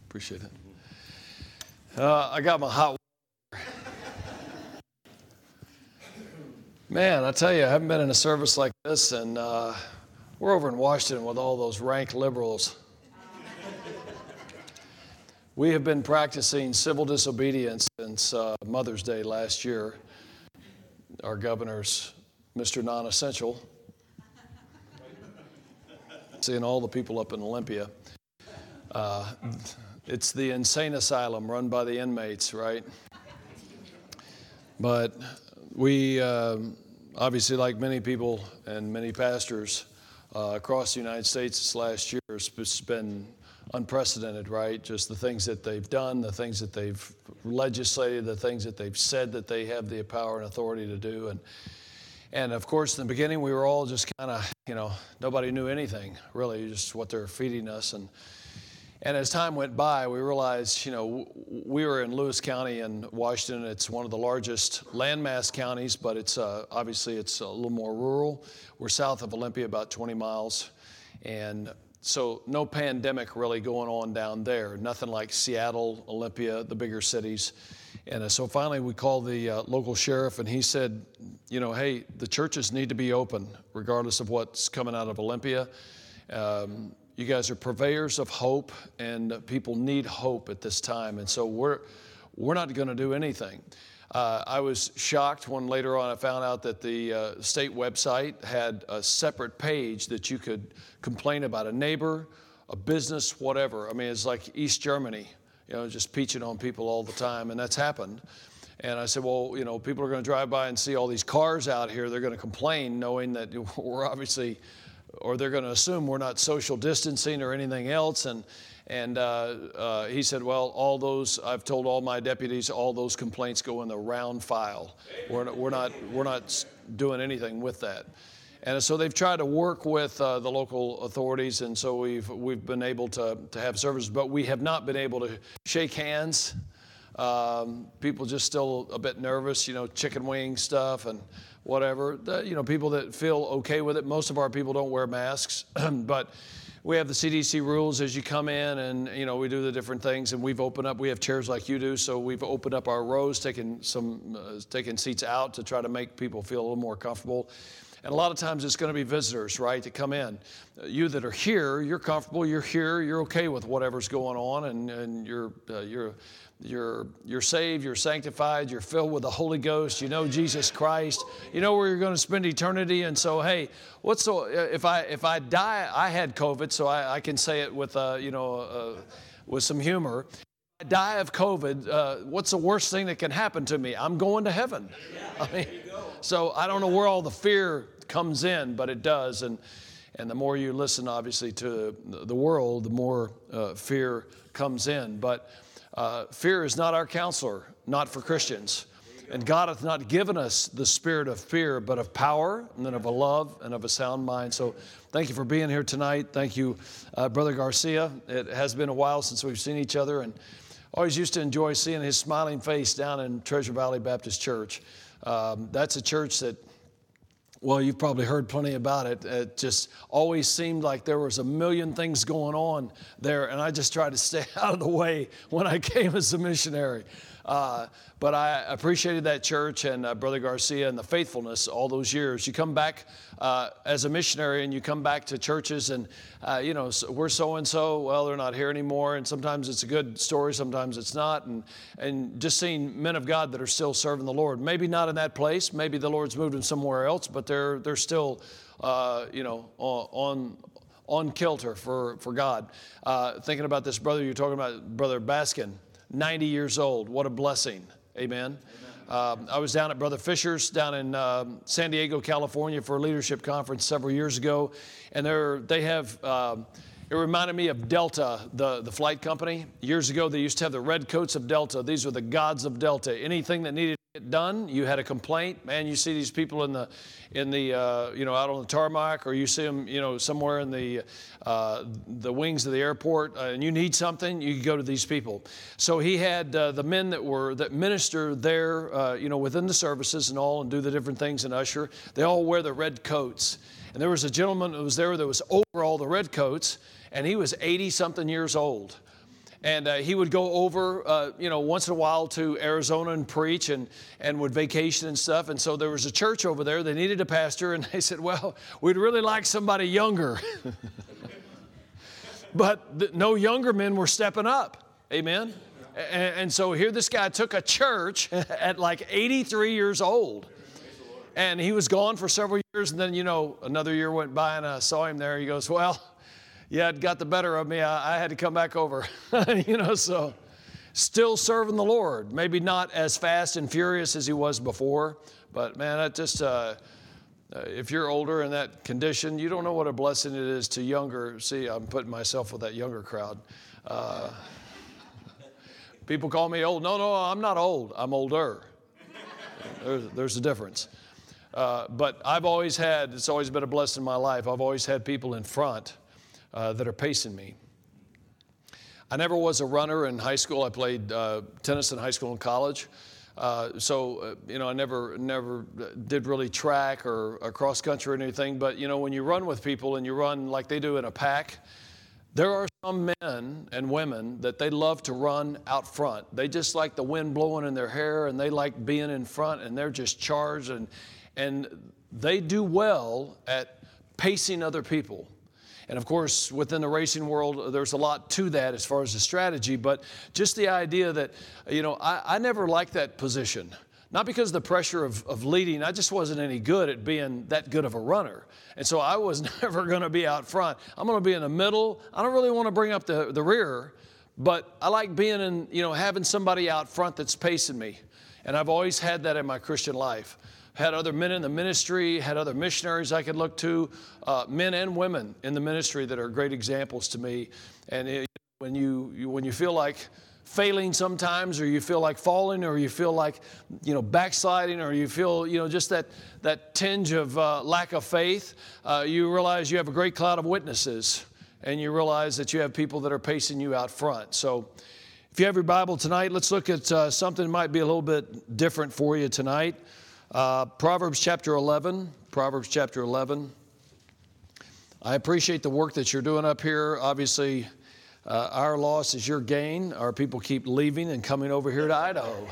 Appreciate it. I got my hot water. Man, I tell you, I haven't been in a service like this, and we're over in Washington with all those rank liberals. We have been practicing civil disobedience since Mother's Day last year. Our governor's Mr. Non-Essential. Seeing all the people up in Olympia. It's the insane asylum run by the inmates, right? But we, obviously, like many people and many pastors across the United States this last year, it's been unprecedented, right? Just the things that they've done, the things that they've legislated, the things that they've said that they have the power and authority to do. And of course, in the beginning, we were all just kind of, nobody knew anything, really, just what they're feeding us. And as time went by, we realized, we were in Lewis County in Washington. It's one of the largest landmass counties, but it's obviously it's a little more rural. We're south of Olympia, about 20 miles. And so no pandemic really going on down there. Nothing like Seattle, Olympia, the bigger cities. And so finally we called the local sheriff, and he said, hey, the churches need to be open regardless of what's coming out of Olympia. You guys are purveyors of hope, and people need hope at this time. And so we're not going to do anything. I was shocked when later on I found out that the state website had a separate page that you could complain about a neighbor, a business, whatever. I mean, it's like East Germany, just peaching on people all the time, and that's happened. And I said, well, people are going to drive by and see all these cars out here. They're going to complain knowing that we're obviously, or they're going to assume we're not social distancing or anything else. And he said, well, all those, I've told all my deputies, all those complaints go in the round file. We're not doing anything with that. And so they've tried to work with the local authorities, and so we've been able to have services, but we have not been able to shake hands. People just still a bit nervous, chicken wing stuff and whatever. People that feel okay with it. Most of our people don't wear masks, but we have the CDC rules as you come in, and we do the different things. And we've opened up. We have chairs like you do, so we've opened up our rows, taking seats out to try to make people feel a little more comfortable. And a lot of times it's going to be visitors, right, that come in. You that are here, you're comfortable. You're here. You're okay with whatever's going on, and you're saved, you're sanctified, you're filled with the Holy Ghost, you know Jesus Christ, you know where you're going to spend eternity. And so, hey, if I die, I had COVID, so I can say it with with some humor. If I die of COVID, what's the worst thing that can happen to me? I'm going to heaven. I mean, so I don't know where all the fear comes in, but it does. And the more you listen, obviously, to the world, the more fear comes in. But fear is not our counselor, not for Christians. And God hath not given us the spirit of fear, but of power, and then of a love, and of a sound mind. So thank you for being here tonight. Thank you, Brother Garcia. It has been a while since we've seen each other, and always used to enjoy seeing his smiling face down in Treasure Valley Baptist Church. That's a church that, well, you've probably heard plenty about it. It just always seemed like there was a million things going on there, and I just tried to stay out of the way when I came as a missionary. But I appreciated that church and Brother Garcia and the faithfulness all those years. You come back as a missionary, and you come back to churches, and we're so-and-so, well, they're not here anymore, and sometimes it's a good story, sometimes it's not, and just seeing men of God that are still serving the Lord. Maybe not in that place, maybe the Lord's moved them somewhere else, but they're still, on kilter for God. Thinking about this brother you're talking about, Brother Baskin, 90 years old. What a blessing. Amen. I was down at Brother Fisher's down in San Diego, California for a leadership conference several years ago. And they have, it reminded me of Delta, the flight company. Years ago, they used to have the red coats of Delta. These were the gods of Delta. Anything that needed to get done, you had a complaint. Man, you see these people in the out on the tarmac, or you see them, somewhere in the wings of the airport, and you need something, you go to these people. So he had the men that minister there, within the services and all, and do the different things and usher. They all wear the red coats. And there was a gentleman that was there that was over all the red coats, and he was 80-something years old. And he would go over, once in a while to Arizona and preach and would vacation and stuff. And so there was a church over there. They needed a pastor. And they said, well, we'd really like somebody younger. But no younger men were stepping up. Amen. And so here this guy took a church at like 83 years old. And he was gone for several years. And then, another year went by and I saw him there. He goes, well, yeah, it got the better of me. I had to come back over, so still serving the Lord. Maybe not as fast and furious as he was before, but man, that just, if you're older in that condition, you don't know what a blessing it is to younger. See, I'm putting myself with that younger crowd. People call me old. No, I'm not old. I'm older. There's a difference. But it's always been a blessing in my life. I've always had people in front that are pacing me. I never was a runner in high school. I played tennis in high school and college. I never did really track or cross country or anything. But, when you run with people and you run like they do in a pack, there are some men and women that they love to run out front. They just like the wind blowing in their hair and they like being in front and they're just charged and they do well at pacing other people. And of course, within the racing world, there's a lot to that as far as the strategy, but just the idea that, I never liked that position. Not because of the pressure of leading, I just wasn't any good at being that good of a runner. And so I was never going to be out front. I'm going to be in the middle. I don't really want to bring up the rear, but I like being in, having somebody out front that's pacing me. And I've always had that in my Christian life. Had other men in the ministry, had other missionaries I could look to, men and women in the ministry that are great examples to me. And when you feel like failing sometimes, or you feel like falling, or you feel like backsliding, or you feel just that tinge of lack of faith, you realize you have a great cloud of witnesses, and you realize that you have people that are pacing you out front. So if you have your Bible tonight, let's look at something that might be a little bit different for you tonight. Proverbs chapter 11. I appreciate the work that you're doing up here. Obviously, our loss is your gain. Our people keep leaving and coming over here to Idaho.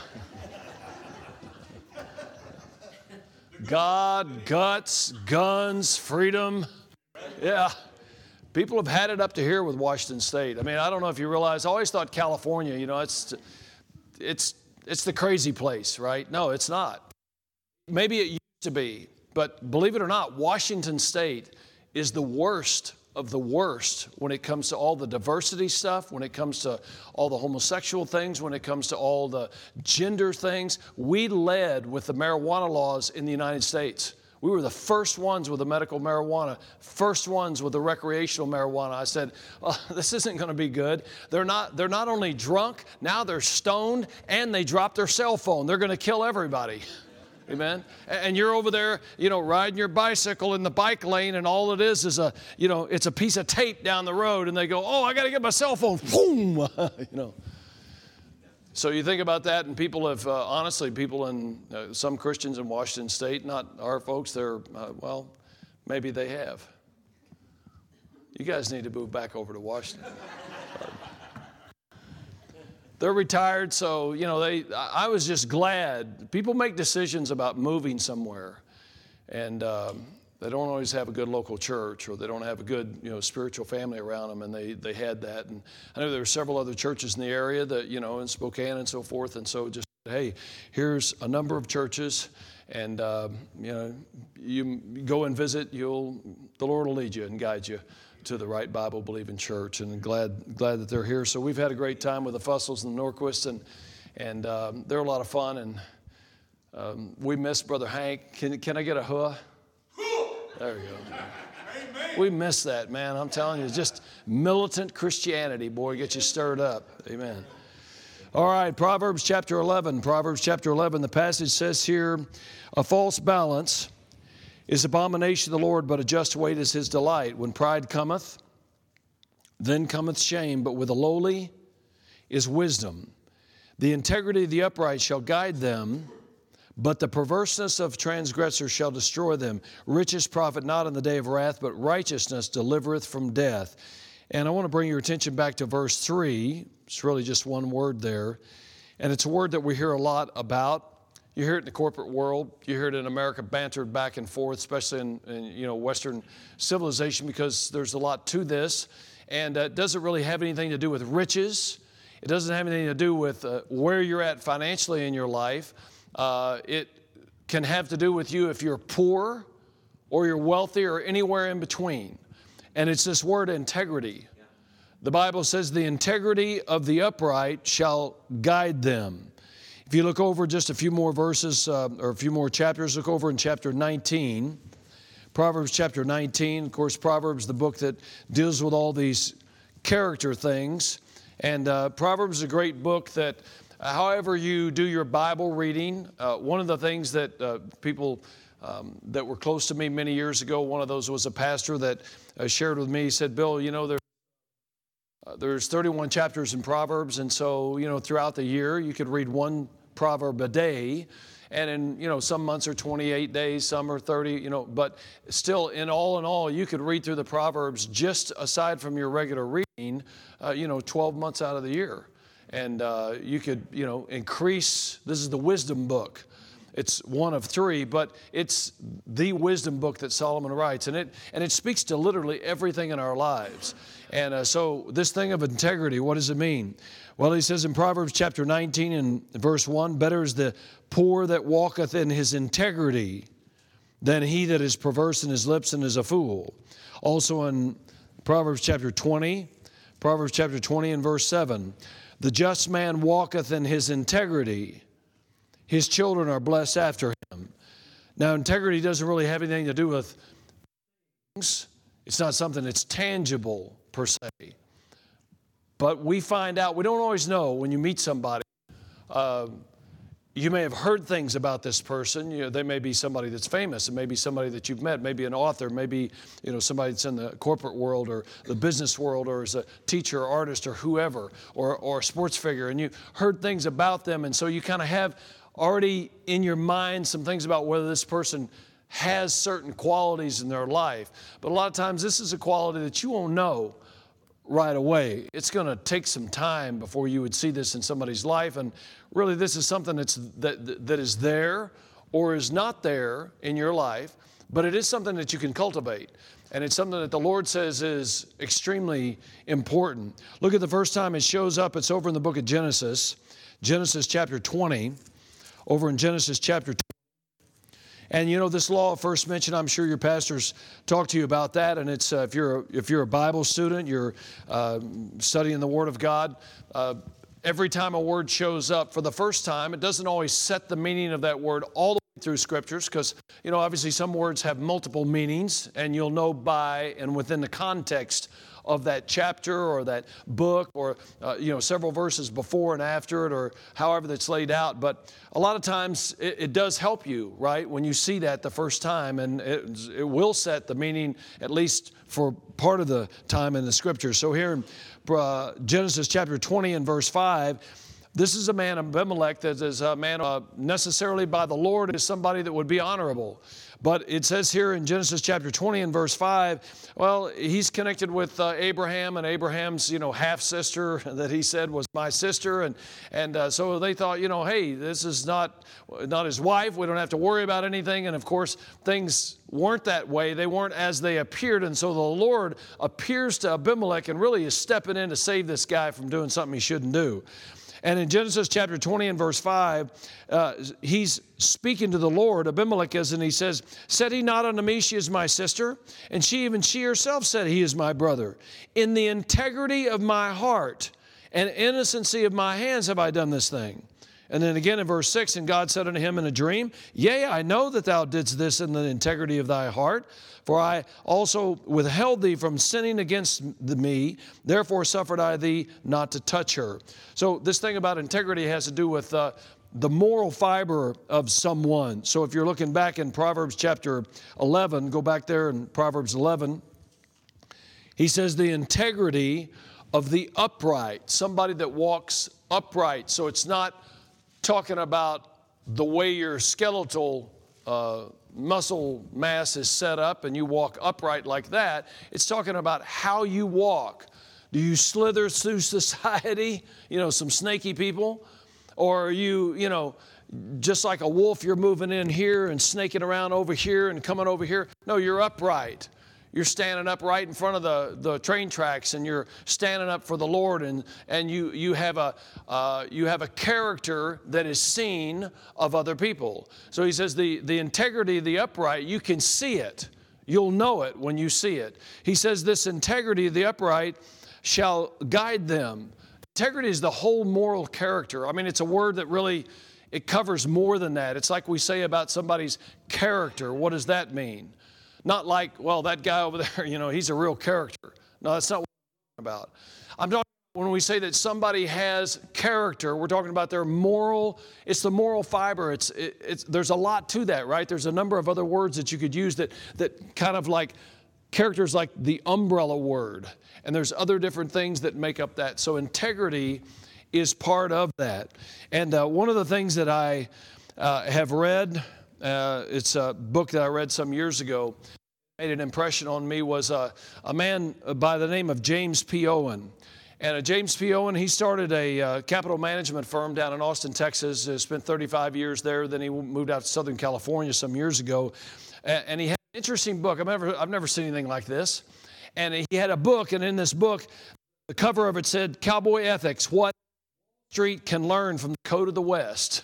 God, guts, guns, freedom. Yeah. People have had it up to here with Washington State. I mean, I don't know if you realize, I always thought California, it's the crazy place, right? No, it's not. Maybe it used to be, but believe it or not, Washington State is the worst of the worst when it comes to all the diversity stuff, when it comes to all the homosexual things, when it comes to all the gender things. We led with the marijuana laws in the United States. We were the first ones with the medical marijuana, first ones with the recreational marijuana. I said, this isn't going to be good. They're not only drunk, now they're stoned, and they dropped their cell phone. They're going to kill everybody. Amen. And you're over there, riding your bicycle in the bike lane, and all it is it's a piece of tape down the road, and they go, I got to get my cell phone. Boom. So you think about that, and people have, people in some Christians in Washington State, not our folks, maybe they have. You guys need to move back over to Washington. They're retired, so, I was just glad. People make decisions about moving somewhere, and they don't always have a good local church, or they don't have a good, spiritual family around them, and they had that. And I know there were several other churches in the area that, in Spokane and so forth, and so just, hey, here's a number of churches, and, you go and visit, the Lord will lead you and guide you to the right Bible-believing church, and glad that they're here. So we've had a great time with the Fussels and the Norquists, and they're a lot of fun, and we miss Brother Hank. Can I get a huh? There we go. Amen. We miss that, man. I'm telling you, just militant Christianity, boy, get you stirred up. Amen. All right, Proverbs chapter 11. The passage says here, a false balance is abomination to the Lord, but a just weight is his delight. When pride cometh, then cometh shame, but with the lowly is wisdom. The integrity of the upright shall guide them, but the perverseness of transgressors shall destroy them. Riches profit not in the day of wrath, but righteousness delivereth from death. And I want to bring your attention back to verse 3, It's really just one word there. And it's a word that we hear a lot about. You hear it in the corporate world. You hear it in America bantered back and forth, especially in Western civilization, because there's a lot to this. And it doesn't really have anything to do with riches. It doesn't have anything to do with where you're at financially in your life. It can have to do with you if you're poor or you're wealthy or anywhere in between. And it's this word integrity. The Bible says the integrity of the upright shall guide them. If you look over just a few more verses or a few more chapters, look over in chapter 19. Proverbs chapter 19. Of course, Proverbs, the book that deals with all these character things. And Proverbs is a great book that, however you do your Bible reading, one of the things that people that were close to me many years ago, one of those was a pastor that shared with me. He said, Bill, there's 31 chapters in Proverbs, and so, throughout the year, you could read one proverb a day, and in, some months are 28 days, some are 30, but still, in all, you could read through the Proverbs just aside from your regular reading, 12 months out of the year. And you could, increase, this is the wisdom book. It's one of three, but it's the wisdom book that Solomon writes. And it speaks to literally everything in our lives. And so this thing of integrity, what does it mean? Well, he says in Proverbs chapter 19 and verse 1, better is the poor that walketh in his integrity than he that is perverse in his lips and is a fool. Also in Proverbs chapter 20 and verse 7, the just man walketh in his integrity. His children are blessed after him. Now, integrity doesn't really have anything to do with things. It's not something that's tangible per se. But we find out, we don't always know when you meet somebody. You may have heard things about this person. They may be somebody that's famous. It may be somebody that you've met, maybe an author, maybe somebody that's in the corporate world or the business world or as a teacher or artist or whoever or a sports figure. And you heard things about them, and so you kind of have already in your mind some things about whether this person has certain qualities in their life. But a lot of times this is a quality that you won't know right away. It's going to take some time before you would see this in somebody's life. And really this is something that is there or is not there in your life, but it is something that you can cultivate. And it's something that the Lord says is extremely important. Look at the first time it shows up. It's over in the book of Genesis chapter 20. Over in Genesis chapter 20. And this law first mentioned, I'm sure your pastors talk to you about that. And it's if you're a Bible student, you're studying the Word of God, every time a word shows up for the first time, it doesn't always set the meaning of that word all the way through Scriptures, because obviously some words have multiple meanings, and you'll know by and within the context of that chapter or that book or, several verses before and after it or however that's laid out. But a lot of times it does help you, right, when you see that the first time, and it will set the meaning at least for part of the time in the Scripture. So here in Genesis chapter 20 and verse 5, this is a man, Abimelech, that is a man necessarily by the Lord, is somebody that would be honorable. But it says here in Genesis chapter 20 and verse 5, well, he's connected with Abraham, and Abraham's, half-sister that he said was my sister. And so they thought, hey, this is not his wife. We don't have to worry about anything. And, of course, things weren't that way. They weren't as they appeared. And so the Lord appears to Abimelech and really is stepping in to save this guy from doing something he shouldn't do. And in Genesis chapter 20 and verse 5, he's speaking to the Lord, Abimelech is, and he says, said he not unto me, she is my sister? And she herself said, he is my brother. In the integrity of my heart and innocency of my hands have I done this thing. And then again in verse 6, and God said unto him in a dream, yea, I know that thou didst this in the integrity of thy heart, for I also withheld thee from sinning against me, therefore suffered I thee not to touch her. So this thing about integrity has to do with the moral fiber of someone. So if you're looking back in Proverbs chapter 11, go back there in Proverbs 11, he says the integrity of the upright, somebody that walks upright. So it's not talking about the way your skeletal muscle mass is set up and you walk upright like that. It's talking about how you walk. Do you slither through society, some snaky people? Or are you, just like a wolf, you're moving in here and snaking around over here and coming over here? No, you're upright. You're standing up right in front of the train tracks, and you're standing up for the Lord, and you have a character that is seen of other people. So he says the integrity of the upright, you can see it. You'll know it when you see it. He says this integrity of the upright shall guide them. Integrity is the whole moral character. I mean, it's a word that really, it covers more than that. It's like we say about somebody's character. What does that mean? Not like, well, that guy over there, he's a real character. No, that's not what I'm talking about. I'm talking when we say that somebody has character, we're talking about their moral, it's the moral fiber. There's a lot to that, right? There's a number of other words that you could use that kind of like, characters like the umbrella word. And there's other different things that make up that. So integrity is part of that. And one of the things that I have read, it's a book that I read some years ago, made an impression on me, was a man by the name of James P. Owen. And James P. Owen, he started a capital management firm down in Austin, Texas, spent 35 years there. Then he moved out to Southern California some years ago. And he had an interesting book. I've never seen anything like this. And he had a book, and in this book, the cover of it said, Cowboy Ethics, What Wall Street Can Learn from the Code of the West.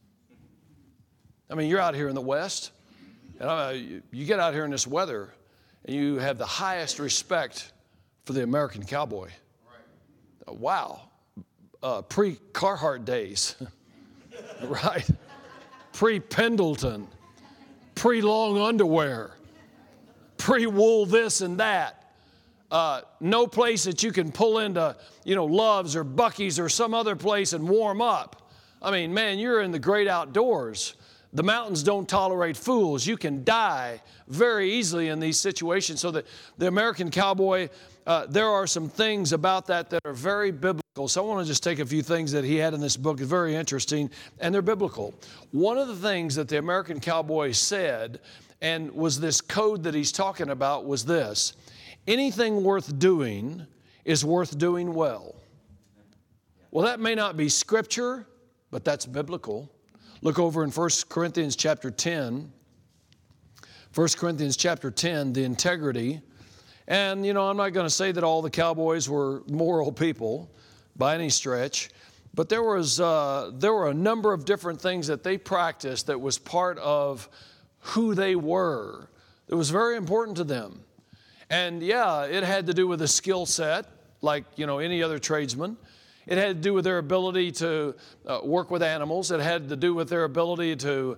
I mean, you're out here in the West, and you get out here in this weather, and you have the highest respect for the American cowboy. Right. Wow. Pre-Carhartt days, right? Pre-Pendleton, pre-long underwear, pre-wool this and that. No place that you can pull into, Love's or Buc-ee's or some other place and warm up. I mean, man, you're in the great outdoors. The mountains don't tolerate fools. You can die very easily in these situations. So the American cowboy, there are some things about that are very biblical. So I want to just take a few things that he had in this book. It's very interesting, and they're biblical. One of the things that the American cowboy said, and was this code that he's talking about, was this: anything worth doing is worth doing well. Well, that may not be scripture, but that's biblical. Look over in 1 Corinthians chapter 10. 1 Corinthians chapter 10, the integrity. And, I'm not going to say that all the cowboys were moral people by any stretch, but there were a number of different things that they practiced that was part of who they were. It was very important to them. And yeah, it had to do with a skill set, like, any other tradesman. It had to do with their ability to work with animals. It had to do with their ability to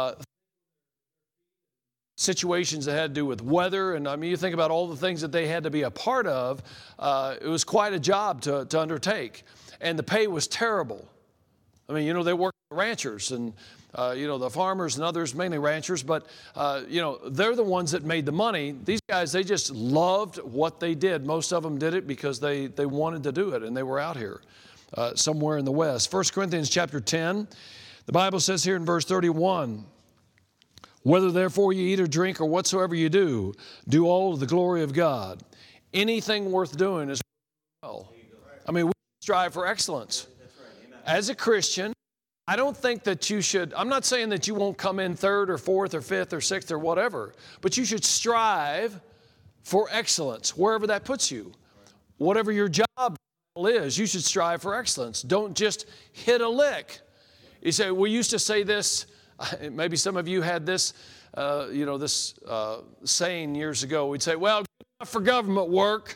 situations that had to do with weather. And I mean, you think about all the things that they had to be a part of. It was quite a job to undertake. And the pay was terrible. I mean, they worked for ranchers and, the farmers and others, mainly ranchers, but, they're the ones that made the money. These guys, they just loved what they did. Most of them did it because they wanted to do it, and they were out here somewhere in the West. 1 Corinthians chapter 10, the Bible says here in verse 31, whether therefore you eat or drink or whatsoever you do, do all to the glory of God. Anything worth doing is well. I mean, we strive for excellence. As a Christian, I don't think that you should, I'm not saying that you won't come in third or fourth or fifth or sixth or whatever, but you should strive for excellence wherever that puts you. Whatever your job is, you should strive for excellence. Don't just hit a lick. You say, we used to say this, maybe some of you had this, this saying years ago. We'd say, well, good enough for government work.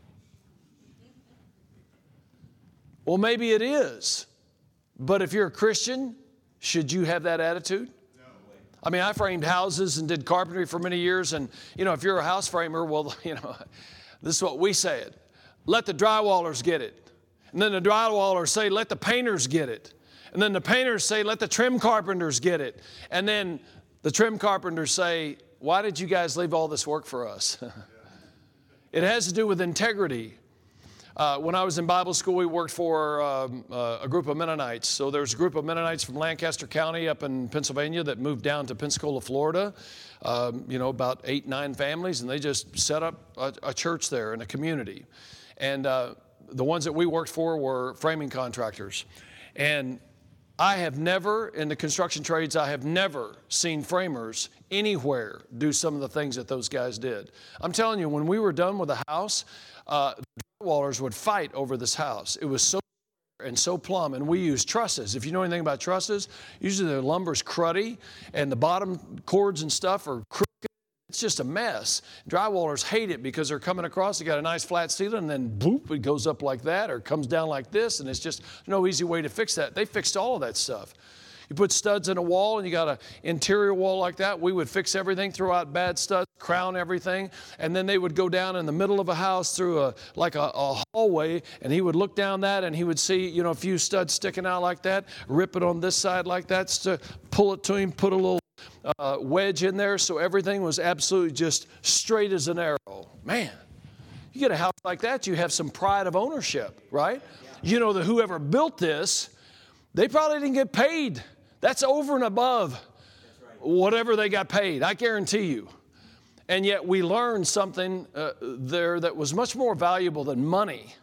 Well, maybe it is. But if you're a Christian, should you have that attitude? No. I mean, I framed houses and did carpentry for many years. And, if you're a house framer, well, this is what we said. Let the drywallers get it. And then the drywallers say, let the painters get it. And then the painters say, let the trim carpenters get it. And then the trim carpenters say, why did you guys leave all this work for us? It has to do with integrity. When I was in Bible school, we worked for a group of Mennonites. So there's a group of Mennonites from Lancaster County up in Pennsylvania that moved down to Pensacola, Florida. About 8, 9 families, and they just set up a church there in a community. And the ones that we worked for were framing contractors. And I have never, in the construction trades, I have never seen framers anywhere do some of the things that those guys did. I'm telling you, when we were done with the house, the drywallers would fight over this house. It was so and so plumb, and we use trusses. If you know anything about trusses, usually the lumber's cruddy, and the bottom cords and stuff are crooked. It's just a mess. Drywallers hate it because they're coming across, they got a nice flat ceiling, and then boop, it goes up like that, or comes down like this, and it's just no easy way to fix that. They fixed all of that stuff. You put studs in a wall, and you got an interior wall like that. We would fix everything, throw out bad studs, crown everything, and then they would go down in the middle of a house through a hallway, and he would look down that, and he would see, a few studs sticking out like that, rip it on this side like that, to pull it to him, put a little wedge in there, so everything was absolutely just straight as an arrow. Man, you get a house like that, you have some pride of ownership, right? You know that whoever built this, they probably didn't get paid. That's over and above whatever they got paid, I guarantee you. And yet we learned something there that was much more valuable than money,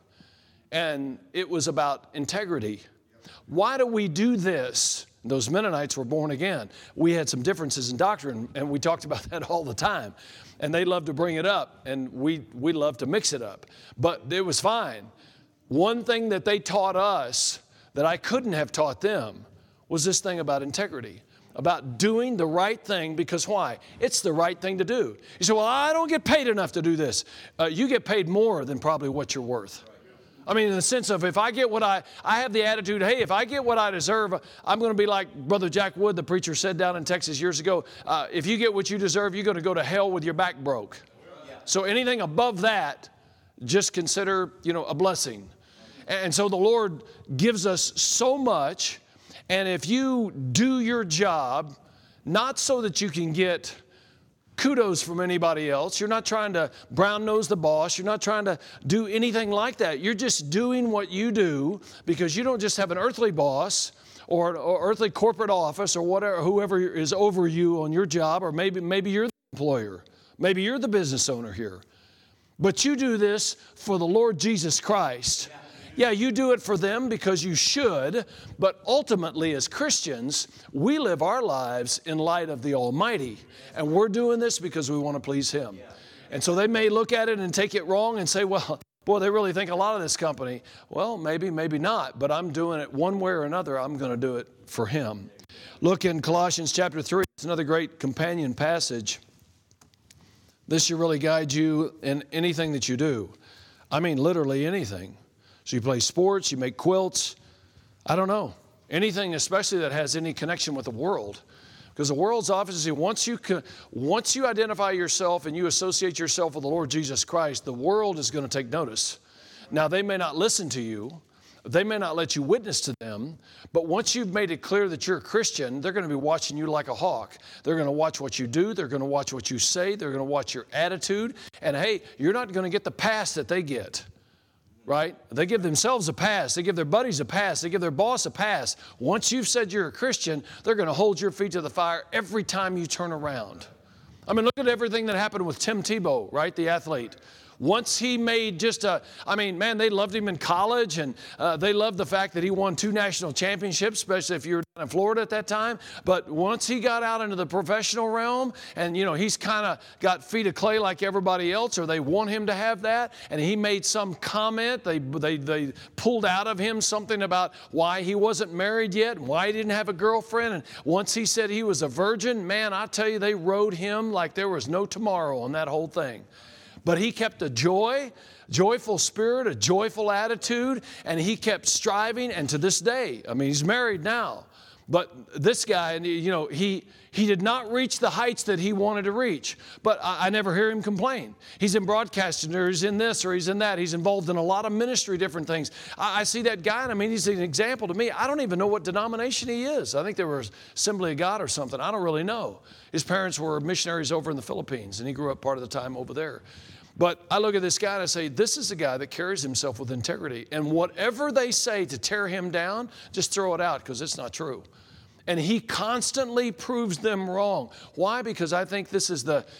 and it was about integrity. Why do we do this? Those Mennonites were born again. We had some differences in doctrine, and we talked about that all the time. And they loved to bring it up, and we loved to mix it up. But it was fine. One thing that they taught us that I couldn't have taught them was this thing about integrity, about doing the right thing, because why? It's the right thing to do. You say, well, I don't get paid enough to do this. You get paid more than probably what you're worth. I mean, in the sense of if I get what I have the attitude, hey, if I get what I deserve, I'm going to be like Brother Jack Wood, the preacher, said down in Texas years ago, if you get what you deserve, you're going to go to hell with your back broke. So anything above that, just consider, a blessing. And so the Lord gives us so much, and if you do your job, not so that you can get kudos from anybody else. You're not trying to brown nose the boss. You're not trying to do anything like that. You're just doing what you do because you don't just have an earthly boss or earthly corporate office or whatever, whoever is over you on your job, or maybe you're the employer. Maybe you're the business owner here. But you do this for the Lord Jesus Christ. Yeah, you do it for them because you should, but ultimately as Christians, we live our lives in light of the Almighty, and we're doing this because we want to please Him. And so they may look at it and take it wrong and say, well, boy, they really think a lot of this company. Well, maybe not, but I'm doing it one way or another. I'm going to do it for Him. Look in Colossians chapter 3. It's another great companion passage. This should really guide you in anything that you do. I mean, literally anything. So you play sports, you make quilts, I don't know, anything especially that has any connection with the world. Because the world's obviously, once you identify yourself and you associate yourself with the Lord Jesus Christ, the world is going to take notice. Now, they may not listen to you. They may not let you witness to them. But once you've made it clear that you're a Christian, they're going to be watching you like a hawk. They're going to watch what you do. They're going to watch what you say. They're going to watch your attitude. And hey, you're not going to get the pass that they get. Right? They give themselves a pass. They give their buddies a pass. They give their boss a pass. Once you've said you're a Christian, they're going to hold your feet to the fire every time you turn around. I mean, look at everything that happened with Tim Tebow, right? The athlete. Once he made they loved him in college, and they loved the fact that he won 2 national championships, especially if you were down in Florida at that time. But once he got out into the professional realm, and, he's kind of got feet of clay like everybody else, or they want him to have that, and he made some comment, they pulled out of him something about why he wasn't married yet, and why he didn't have a girlfriend. And once he said he was a virgin, man, I tell you, they rode him like there was no tomorrow on that whole thing. But he kept a joyful spirit, a joyful attitude, and he kept striving. And to this day, I mean, he's married now. But this guy, he did not reach the heights that he wanted to reach. But I never hear him complain. He's in broadcasting, or he's in this, or he's in that. He's involved in a lot of ministry, different things. I see that guy, and I mean, he's an example to me. I don't even know what denomination he is. I think they were Assembly of God or something. I don't really know. His parents were missionaries over in the Philippines, and he grew up part of the time over there. But I look at this guy and I say, this is a guy that carries himself with integrity. And whatever they say to tear him down, just throw it out, because it's not true. And he constantly proves them wrong. Why? Because I think this is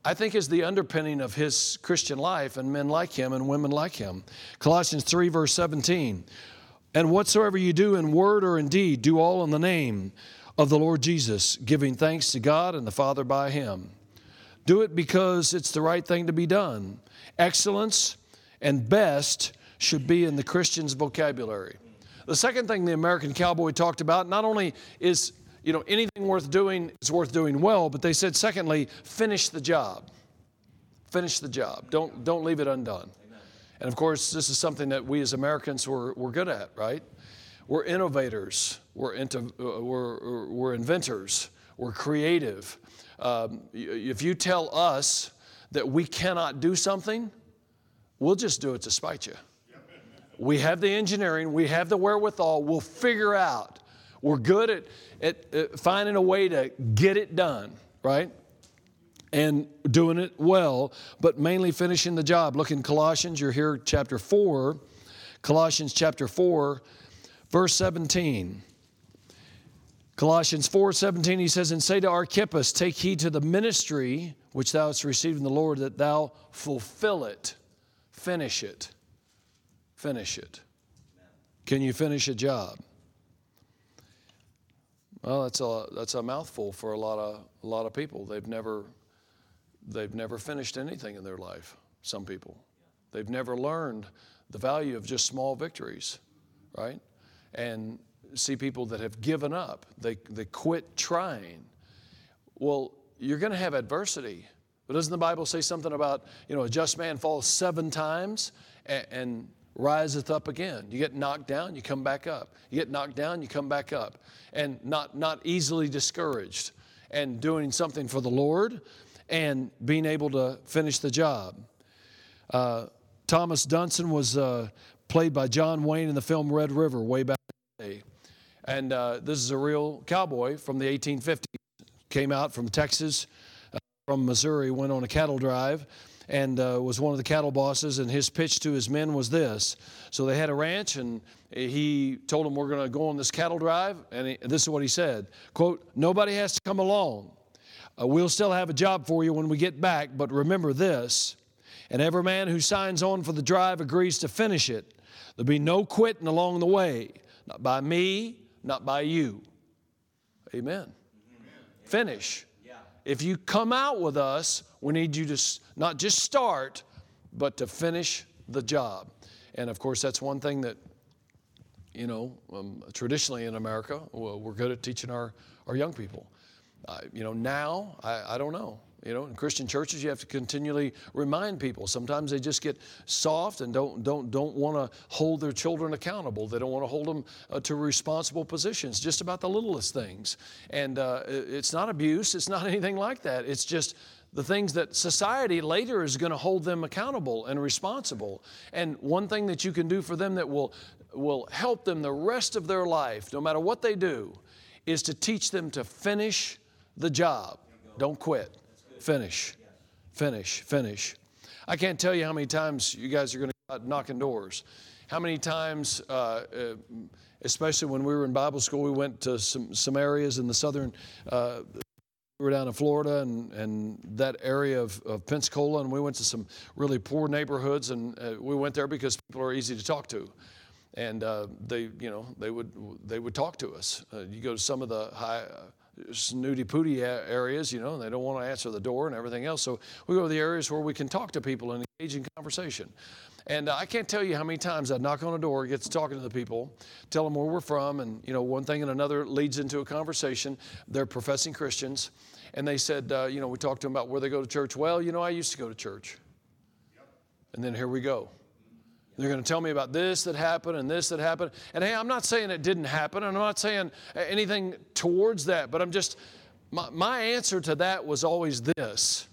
I think is the underpinning of his Christian life and men like him and women like him. Colossians 3, verse 17. And whatsoever you do in word or in deed, do all in the name of the Lord Jesus, giving thanks to God and the Father by him. Do it because it's the right thing to be done. Excellence and best should be in the Christian's vocabulary. The second thing the American cowboy talked about, not only is anything worth doing is worth doing well, but they said, secondly, finish the job. Finish the job. Don't leave it undone. Amen. And of course, this is something that we as Americans we're good at, right? We're innovators. We're inventors. We're creative. If you tell us that we cannot do something, we'll just do it to spite you. We have the engineering. We have the wherewithal. We'll figure out. We're good at finding a way to get it done, right? And doing it well, but mainly finishing the job. Look in Colossians, you're here, chapter 4. Colossians chapter 4, verse 17. Colossians 4:17, he says, and say to Archippus, take heed to the ministry which thou hast received in the Lord, that thou fulfill it. Finish it. Finish it. Can you finish a job? Well, that's a mouthful for a lot of people. They've never finished anything in their life. Some people, they've never learned the value of just small victories, right? And see people that have given up. They quit trying. Well, you're going to have adversity. But doesn't the Bible say something about a just man falls 7 times and riseth up again? You get knocked down, you come back up. You get knocked down, you come back up. And not easily discouraged. And doing something for the Lord and being able to finish the job. Thomas Dunson was played by John Wayne in the film Red River way back in the day. And this is a real cowboy from the 1850s. Came out from Texas, from Missouri, went on a cattle drive, and was one of the cattle bosses, and his pitch to his men was this. So they had a ranch, and he told them, we're going to go on this cattle drive, and this is what he said, quote, nobody has to come along. We'll still have a job for you when we get back, but remember this, and every man who signs on for the drive agrees to finish it. There'll be no quitting along the way, not by me, not by you. Amen. Finish. If you come out with us, we need you to not just start, but to finish the job. And of course, that's one thing that, traditionally in America, we're good at teaching our young people. Now, I don't know. In Christian churches, you have to continually remind people. Sometimes they just get soft and don't want to hold their children accountable. They don't want to hold them to responsible positions, just about the littlest things. And it's not abuse. It's not anything like that. It's just the things that society later is going to hold them accountable and responsible. And one thing that you can do for them that will help them the rest of their life, no matter what they do, is to teach them to finish the job. Don't quit. Finish. Finish. Finish. I can't tell you how many times you guys are going to go out knocking doors. How many times, especially when we were in Bible school, we went to some areas in the southern, we were down in Florida and that area of Pensacola, and we went to some really poor neighborhoods, and we went there because people are easy to talk to. And they would talk to us. You go to some of the high, snooty-pooty areas, and they don't want to answer the door and everything else. So we go to the areas where we can talk to people and engage in conversation. And I can't tell you how many times I'd knock on a door, get to talking to the people, tell them where we're from, and one thing and another leads into a conversation. They're professing Christians, and they said, we talked to them about where they go to church. Well, I used to go to church. And then here we go. They're going to tell me about this that happened and this that happened. And hey, I'm not saying it didn't happen. And I'm not saying anything towards that. But I'm just, my answer to that was always this.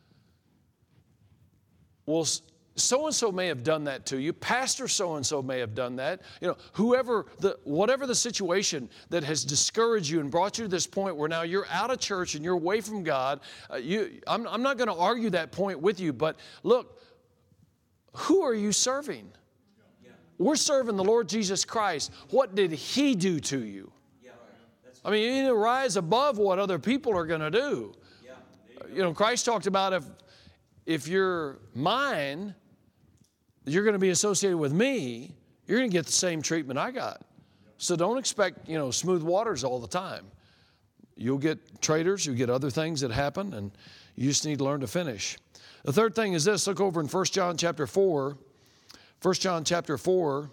Well, so-and-so may have done that to you. Pastor so-and-so may have done that. Whatever the situation that has discouraged you and brought you to this point where now you're out of church and you're away from God. I'm not going to argue that point with you. But look, who are you serving? We're serving the Lord Jesus Christ. What did He do to you? I mean, you need to rise above what other people are going to do. Christ talked about if you're mine, you're going to be associated with me, you're going to get the same treatment I got. So don't expect, smooth waters all the time. You'll get traitors, you'll get other things that happen, and you just need to learn to finish. The third thing is this. Look over in 1 John chapter 4. 1 John chapter 4.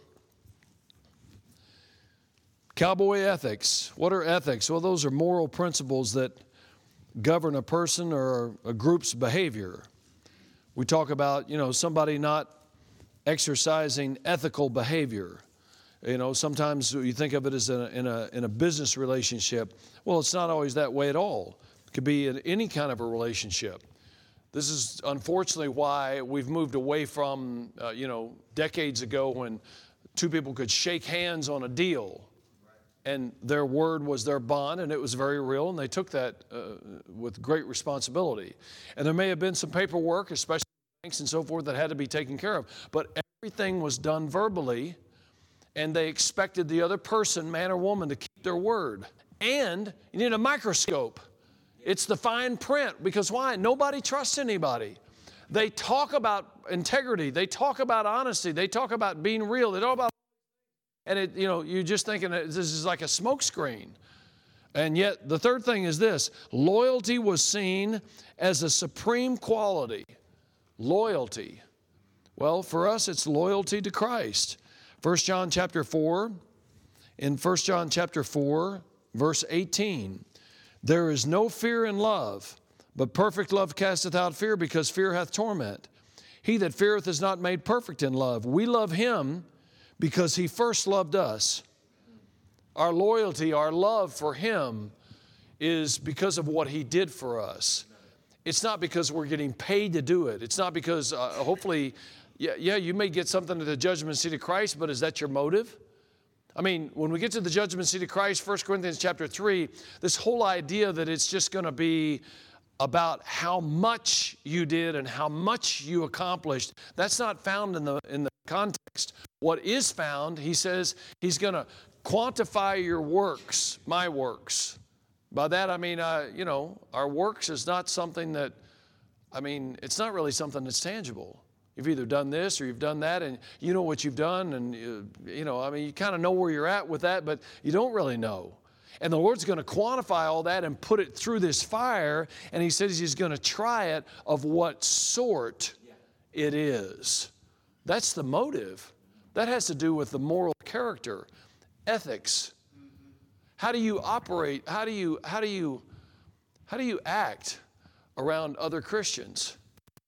Cowboy ethics. What are ethics? Well, those are moral principles that govern a person or a group's behavior. We talk about, somebody not exercising ethical behavior. Sometimes you think of it as in a business relationship. Well, it's not always that way at all. It could be in any kind of a relationship. This is unfortunately why we've moved away from, decades ago when two people could shake hands on a deal. And their word was their bond, and it was very real, and they took that with great responsibility. And there may have been some paperwork, especially banks and so forth, that had to be taken care of. But everything was done verbally, and they expected the other person, man or woman, to keep their word. And you need a microscope. It's the fine print, because why? Nobody trusts anybody. They talk about integrity. They talk about honesty. They talk about being real. They talk about... And you're just thinking that this is like a smoke screen. And yet the third thing is this. Loyalty was seen as a supreme quality. Loyalty. Well, for us, it's loyalty to Christ. 1 John chapter 4, in 1 John chapter 4, verse 18, there is no fear in love, but perfect love casteth out fear, because fear hath torment. He that feareth is not made perfect in love. We love him because he first loved us. Our loyalty, our love for him is because of what he did for us. It's not because we're getting paid to do it. It's not because hopefully, you may get something to the judgment seat of Christ, but is that your motive? I mean, when we get to the judgment seat of Christ, 1 Corinthians chapter 3, this whole idea that it's just going to be about how much you did and how much you accomplished, that's not found in the context. What is found, he says, he's going to quantify your works, my works. By that I mean, our works is not something that, it's not really something that's tangible. You've either done this or you've done that, and you know what you've done, and you kind of know where you're at with that, but you don't really know. And the Lord's going to quantify all that and put it through this fire, and he says he's going to try it of what sort it is. That's the motive. That has to do with the moral character, ethics. How do you operate? How do you act around other Christians?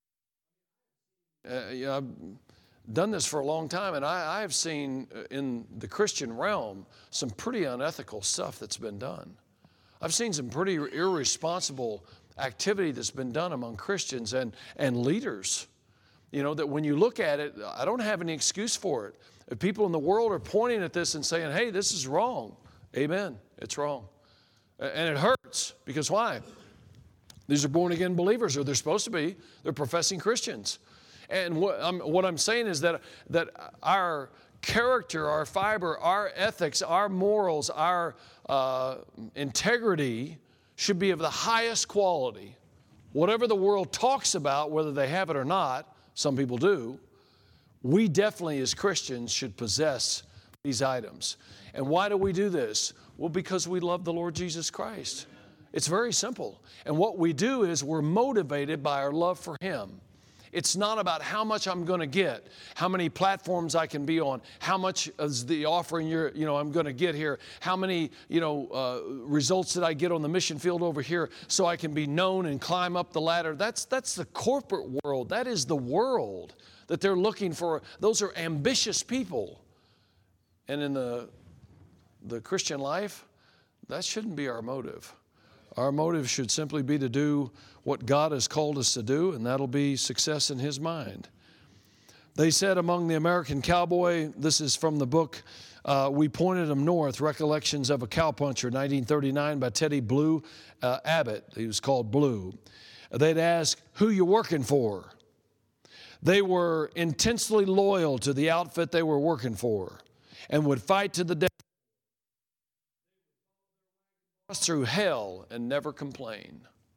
I've done this for a long time, and I have seen in the Christian realm some pretty unethical stuff that's been done. I've seen some pretty irresponsible activity that's been done among Christians and leaders. That when you look at it, I don't have any excuse for it. If people in the world are pointing at this and saying, hey, this is wrong, amen, it's wrong. And it hurts, because why? These are born-again believers, or they're supposed to be. They're professing Christians. And what I'm saying is that our character, our fiber, our ethics, our morals, our integrity should be of the highest quality. Whatever the world talks about, whether they have it or not, some people do, we definitely as Christians should possess these items. And why do we do this? Well, because we love the Lord Jesus Christ. It's very simple. And what we do is we're motivated by our love for him. It's not about how much I'm going to get, how many platforms I can be on, how much is the offering I'm going to get here, how many results did I get on the mission field over here so I can be known and climb up the ladder. That's the corporate world. That is the world that they're looking for. Those are ambitious people. And in the Christian life, that shouldn't be our motive. Our motive should simply be to do what God has called us to do, and that'll be success in his mind. They said among the American cowboy, this is from the book, We Pointed Them North, Recollections of a Cowpuncher, 1939 by Teddy Blue Abbott. He was called Blue. They'd ask, who you working for? They were intensely loyal to the outfit they were working for and would fight to the death through hell and never complain.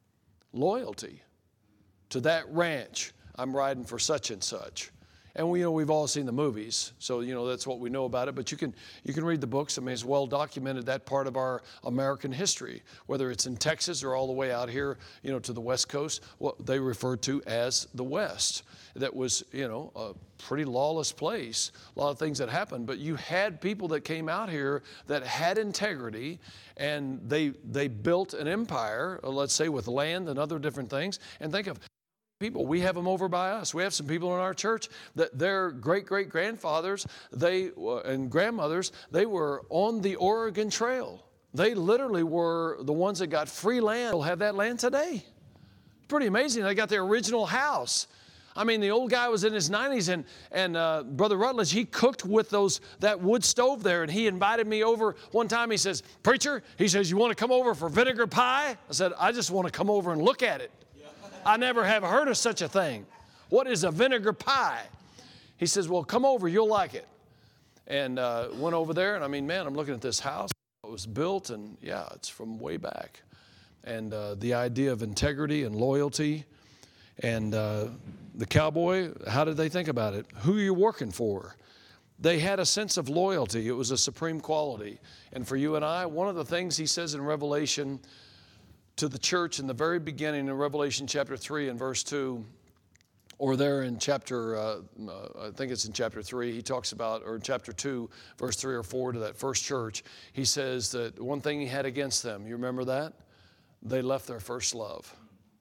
loyalty to that ranch. I'm riding for such and such. And we've all seen the movies, so that's what we know about it. But you can read the books. I mean, it's well documented, that part of our American history, whether it's in Texas or all the way out here, to the West Coast, what they refer to as the West. That was, a pretty lawless place. A lot of things that happened, but you had people that came out here that had integrity, and they built an empire, let's say, with land and other different things. And think of people, we have them over by us. We have some people in our church that their great-great-grandfathers, and grandmothers, they were on the Oregon Trail. They literally were the ones that got free land. They'll have that land today. Pretty amazing. They got their original house. I mean, the old guy was in his 90s, and Brother Rutledge, he cooked with that wood stove there, and he invited me over one time. He says, "Preacher," he says, "you want to come over for vinegar pie?" I said, "I just want to come over and look at it. I never have heard of such a thing. What is a vinegar pie?" He says, "Well, come over, you'll like it." And went over there, and I mean, man, I'm looking at this house. It was built, and yeah, it's from way back. And the idea of integrity and loyalty. And the cowboy, how did they think about it? Who are you working for? They had a sense of loyalty. It was a supreme quality. And for you and I, one of the things he says in Revelation to the church in the very beginning, in Revelation chapter 3 and verse 2, or there in chapter, I think it's in chapter 3, he talks about, or in chapter 2, verse 3 or 4 to that first church, he says that one thing he had against them, you remember that? They left their first love.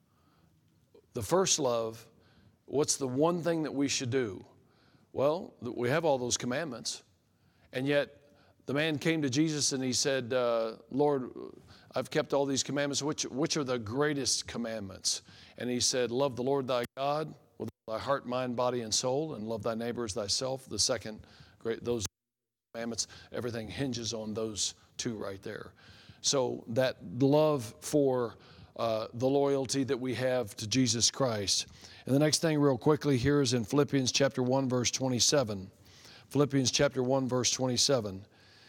The first love, what's the one thing that we should do? Well, we have all those commandments. And yet, the man came to Jesus and he said, "Lord, I've kept all these commandments. Which are the greatest commandments?" And he said, "Love the Lord thy God with thy heart, mind, body, and soul, and love thy neighbor as thyself." The second great, those commandments, everything hinges on those two right there. So that love for the loyalty that we have to Jesus Christ. And the next thing real quickly here is in Philippians chapter 1, verse 27. Philippians chapter 1, verse 27.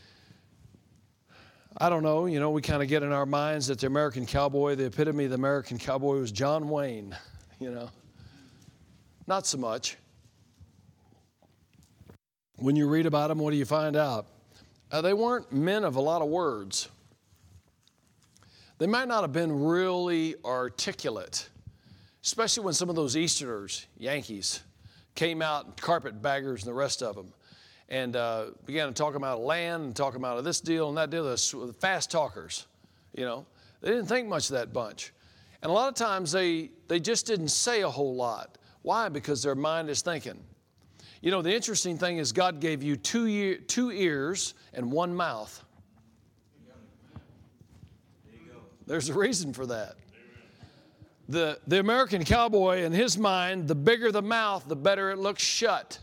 I don't know, we kind of get in our minds that the American cowboy, the epitome of the American cowboy was John Wayne, Not so much. When you read about them, what do you find out? They weren't men of a lot of words. They might not have been really articulate, especially when some of those Easterners, Yankees, came out, carpetbaggers and the rest of them, and began to talk about land and talk about this deal and that deal, the fast talkers, They didn't think much of that bunch. And a lot of times they just didn't say a whole lot. Why? Because their mind is thinking. The interesting thing is God gave you two ears and one mouth. There's a reason for that. The American cowboy, in his mind, the bigger the mouth, the better it looks shut.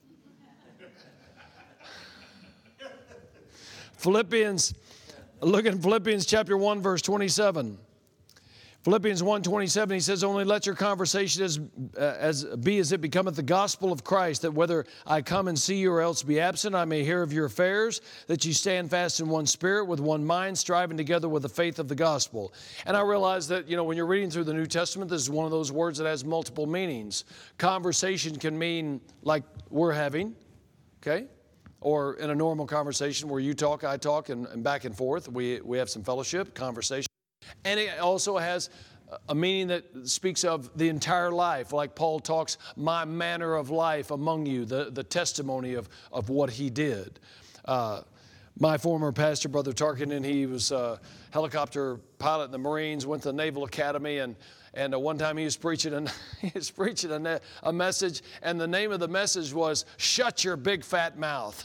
Look in Philippians chapter 1, verse 27. Philippians 1:27, he says, "Only let your conversation as it becometh the gospel of Christ, that whether I come and see you or else be absent, I may hear of your affairs, that you stand fast in one spirit, with one mind, striving together with the faith of the gospel." And I realize that, when you're reading through the New Testament, this is one of those words that has multiple meanings. Conversation can mean like we're having, okay? Or in a normal conversation where you talk, I talk, and back and forth, we have some fellowship, conversation. And it also has a meaning that speaks of the entire life, like Paul talks, my manner of life among you, the testimony of what he did. My former pastor, Brother Tarkinen, he was a helicopter pilot in the Marines, went to the Naval Academy, and one time he was preaching a message, and the name of the message was, "Shut Your Big Fat Mouth."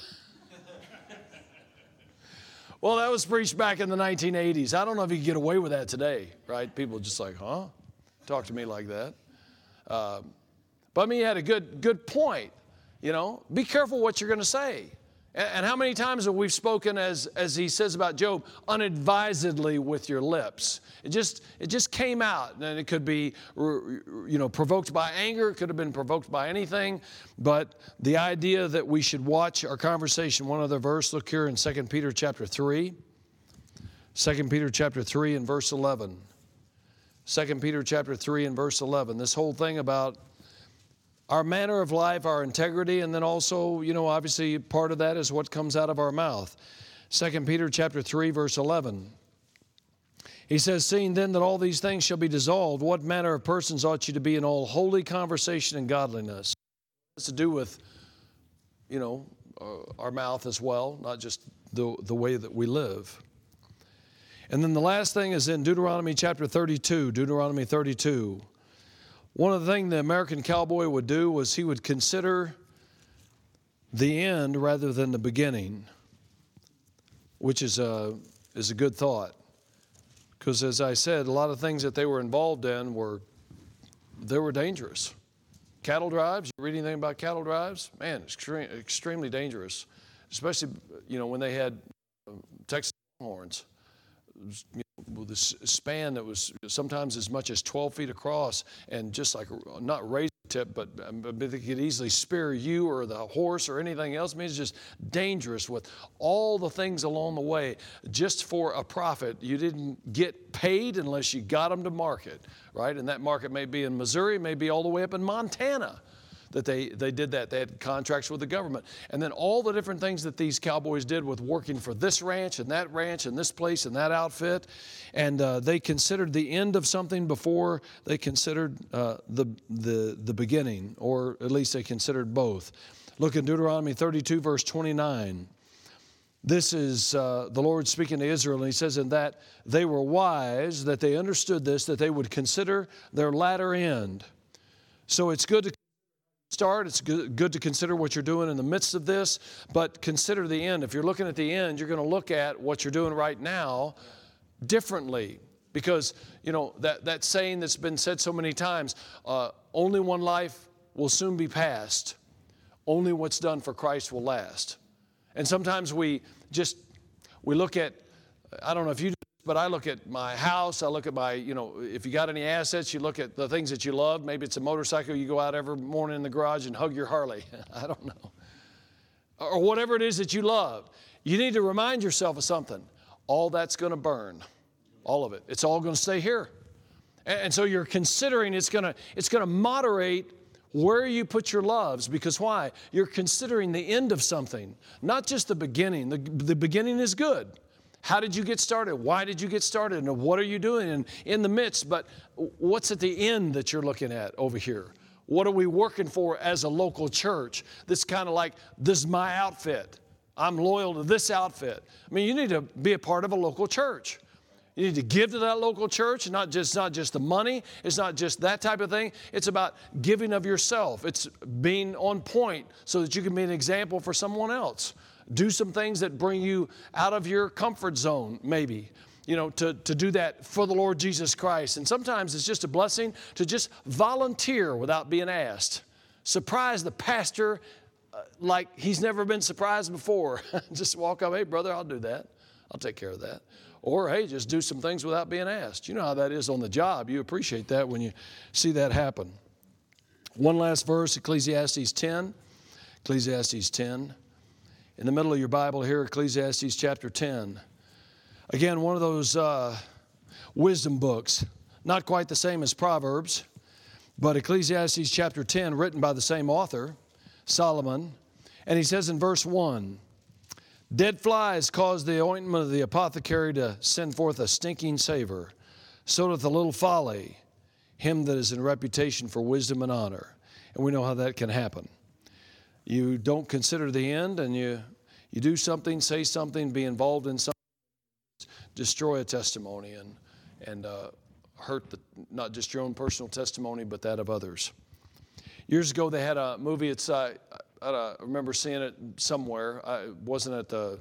Well, that was preached back in the 1980s. I don't know if you can get away with that today, right? People are just like, huh? Talk to me like that. But I mean, he had a good point. Be careful what you're going to say. And how many times have we spoken, as he says about Job, unadvisedly with your lips? It just came out, and it could be, provoked by anger. It could have been provoked by anything. But the idea that we should watch our conversation. One other verse. Look here in 2 Peter chapter 3. 2 Peter chapter 3 and verse 11. 2 Peter chapter 3 and verse 11. This whole thing about our manner of life, our integrity, and then also, obviously part of that is what comes out of our mouth. 2 Peter chapter 3 verse 11. He says, seeing then that all these things shall be dissolved, what manner of persons ought you to be in all holy conversation and godliness? It has to do with, our mouth as well, not just the way that we live. And then the last thing is in Deuteronomy chapter 32, Deuteronomy 32. One of the things the American cowboy would do was he would consider the end rather than the beginning, which is a good thought. Because as I said, a lot of things that they were involved in were dangerous. Cattle drives, you read anything about cattle drives? Man, it's extremely dangerous, especially, when they had Texas Longhorns. With a span that was sometimes as much as 12 feet across, and just like not razor tip, but they could easily spear you or the horse or anything else. I mean, it's just dangerous with all the things along the way just for a profit. You didn't get paid unless you got them to market, right? And that market may be in Missouri, may be all the way up in Montana. That they did that. They had contracts with the government. And then all the different things that these cowboys did with working for this ranch and this place and that outfit. And they considered the end of something before they considered the beginning, or at least they considered both. Look in Deuteronomy 32 verse 29. This is the Lord speaking to Israel, and he says in that they were wise, that they understood this, that they would consider their latter end. So it's good to start. It's good to consider what you're doing in the midst of this, but consider the end. If you're looking at the end, you're going to look at what you're doing right now differently, because that saying that's been said so many times, only one life will soon be passed. Only what's done for Christ will last. And sometimes we look at, I don't know if you do, but I look at my house, I look at my, if you got any assets, you look at the things that you love. Maybe it's a motorcycle, you go out every morning in the garage and hug your Harley. I don't know. Or whatever it is that you love. You need to remind yourself of something. All that's going to burn. All of it. It's all going to stay here. And so you're considering it's going to moderate where you put your loves. Because why? You're considering the end of something, not just the beginning. The beginning is good. How did you get started? Why did you get started? And what are you doing in the midst? But what's at the end that you're looking at over here? What are we working for as a local church? That's kind of like, this is my outfit. I'm loyal to this outfit. I mean, you need to be a part of a local church. You need to give to that local church, not just the money. It's not just that type of thing. It's about giving of yourself. It's being on point so that you can be an example for someone else. Do some things that bring you out of your comfort zone, maybe, to do that for the Lord Jesus Christ. And sometimes it's just a blessing to just volunteer without being asked. Surprise the pastor like he's never been surprised before. Just walk up, hey, brother, I'll do that. I'll take care of that. Or, hey, just do some things without being asked. You know how that is on the job. You appreciate that when you see that happen. One last verse, Ecclesiastes 10. Ecclesiastes 10. In the middle of your Bible here, Ecclesiastes chapter 10. Again, one of those wisdom books. Not quite the same as Proverbs, but Ecclesiastes chapter 10, written by the same author, Solomon. And he says in verse 1, dead flies cause the ointment of the apothecary to send forth a stinking savor. So doth a little folly him that is in reputation for wisdom and honor. And we know how that can happen. You don't consider the end, and you do something, say something, be involved in something, destroy a testimony and hurt not just your own personal testimony, but that of others. Years ago, they had a movie. I remember seeing it somewhere. It wasn't at the,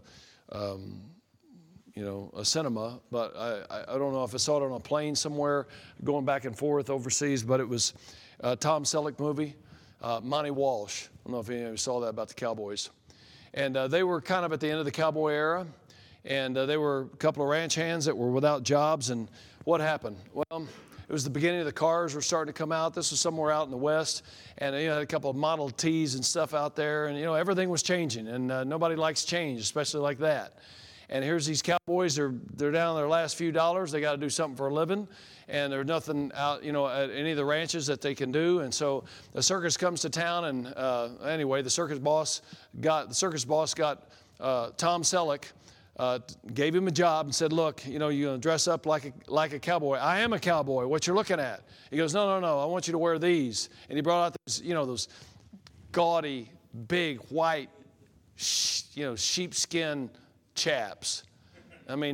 a cinema, but I don't know if I saw it on a plane somewhere, going back and forth overseas. But it was a Tom Selleck movie. Monty Walsh. I don't know if any of you saw that about the Cowboys. And they were kind of at the end of the cowboy era. And they were a couple of ranch hands that were without jobs. And what happened? Well, it was the beginning of the cars were starting to come out. This was somewhere out in the West. And had a couple of Model Ts and stuff out there. And, everything was changing. And nobody likes change, especially like that. And here's these cowboys, they're down to their last few dollars. They got to do something for a living. And there's nothing out, at any of the ranches that they can do. And so the circus comes to town, and anyway, the circus boss got Tom Selleck, gave him a job and said, look, you're going to dress up like a cowboy. I am a cowboy. What you're looking at? He goes, no. I want you to wear these. And he brought out those gaudy, big, white, sheepskin chaps. I mean,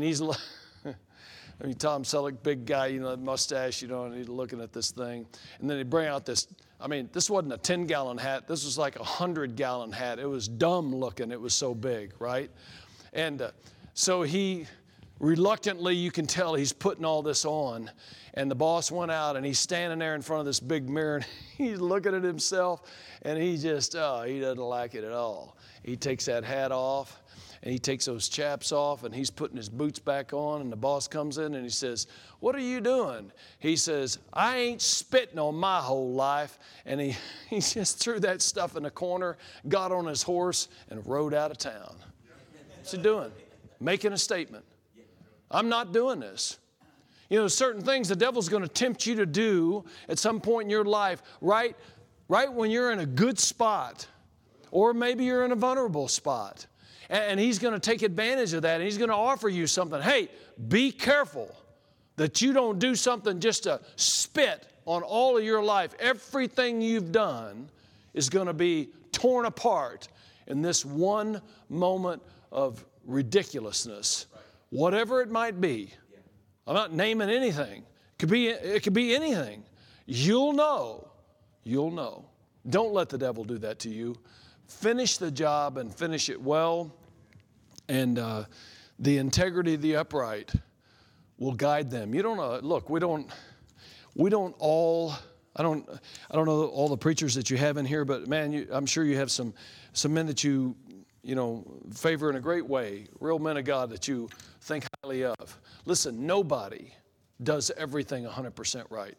Tom Selleck, big guy, that mustache, and he's looking at this thing. And then he bring out this, this wasn't a 10-gallon hat. This was like a 100-gallon hat. It was dumb looking. It was so big, right? And so he reluctantly, you can tell he's putting all this on. And the boss went out, and he's standing there in front of this big mirror, and he's looking at himself, and he just, he doesn't like it at all. He takes that hat off, and he takes those chaps off, and he's putting his boots back on, and the boss comes in, and he says, what are you doing? He says, I ain't spitting on my whole life. And he just threw that stuff in the corner, got on his horse, and rode out of town. What's he doing? Making a statement. I'm not doing this. Certain things the devil's going to tempt you to do at some point in your life, right when you're in a good spot, or maybe you're in a vulnerable spot. And he's going to take advantage of that, and he's going to offer you something. Hey, be careful that you don't do something just to spit on all of your life. Everything you've done is going to be torn apart in this one moment of ridiculousness, whatever it might be. I'm not naming anything. It could be anything. You'll know. Don't let the devil do that to you. Finish the job and finish it well. And the integrity of the upright will guide them. You don't know. Look, we don't all. I don't know all the preachers that you have in here, but man, I'm sure you have some men that you favor in a great way, real men of God that you think highly of. Listen, nobody does everything 100% right.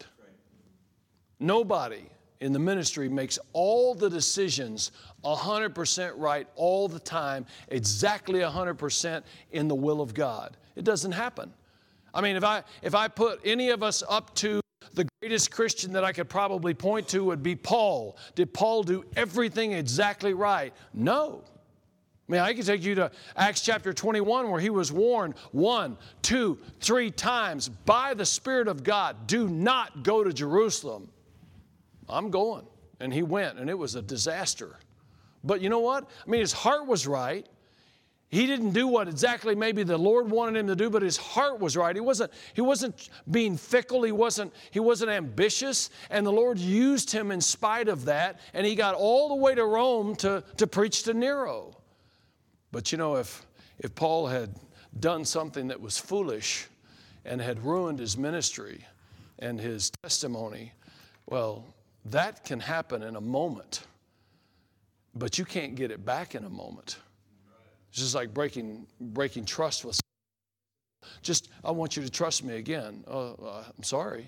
Nobody in the ministry makes all the decisions 100% right all the time, exactly 100% in the will of God. It doesn't happen. If I put any of us up to the greatest Christian that I could probably point to would be Paul. Did Paul do everything exactly right? No. I can take you to Acts chapter 21 where he was warned 1, 2, 3 times by the Spirit of God, do not go to Jerusalem. I'm going. And he went, and it was a disaster. But you know what? His heart was right. He didn't do what exactly maybe the Lord wanted him to do, but his heart was right. He wasn't being fickle. He wasn't ambitious. And the Lord used him in spite of that. And he got all the way to Rome to preach to Nero. But if Paul had done something that was foolish and had ruined his ministry and his testimony, well, that can happen in a moment. But you can't get it back in a moment. It's just like breaking trust with someone. I want you to trust me again. I'm sorry.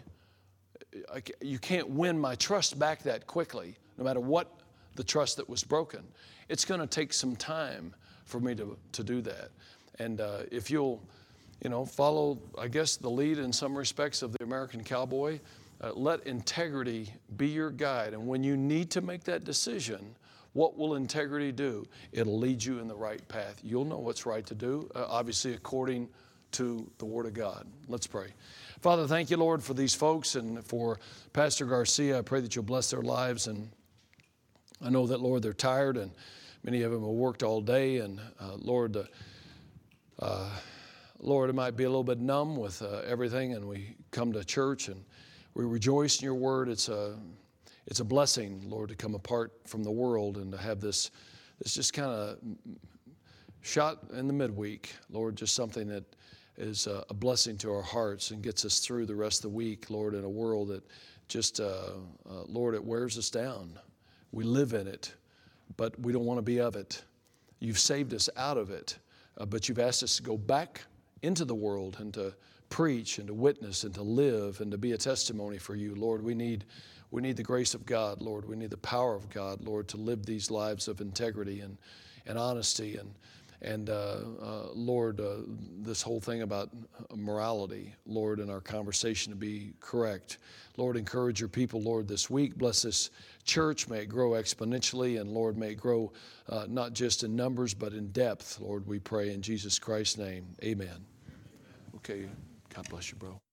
You can't win my trust back that quickly, no matter what the trust that was broken. It's going to take some time for me to do that. And if you'll, follow, I guess, the lead in some respects of the American cowboy, let integrity be your guide. And when you need to make that decision, what will integrity do? It'll lead you in the right path. You'll know what's right to do, obviously according to the Word of God. Let's pray. Father, thank you, Lord, for these folks and for Pastor Garcia. I pray that you'll bless their lives. And I know that, Lord, they're tired, and many of them have worked all day. And Lord, it might be a little bit numb with everything, and we come to church and we rejoice in your word. It's a blessing, Lord, to come apart from the world and to have this just kind of shot in the midweek, Lord, just something that is a blessing to our hearts and gets us through the rest of the week, Lord, in a world that just, Lord, it wears us down. We live in it, but we don't want to be of it. You've saved us out of it, but you've asked us to go back into the world and to preach and to witness and to live and to be a testimony for you. Lord, we need the grace of God, Lord. We need the power of God, Lord, to live these lives of integrity and honesty And Lord, this whole thing about morality, Lord, in our conversation to be correct. Lord, encourage your people, Lord, this week. Bless this church. May it grow exponentially. And Lord, may it grow not just in numbers, but in depth. Lord, we pray in Jesus Christ's name. Amen. Okay. God bless you, bro.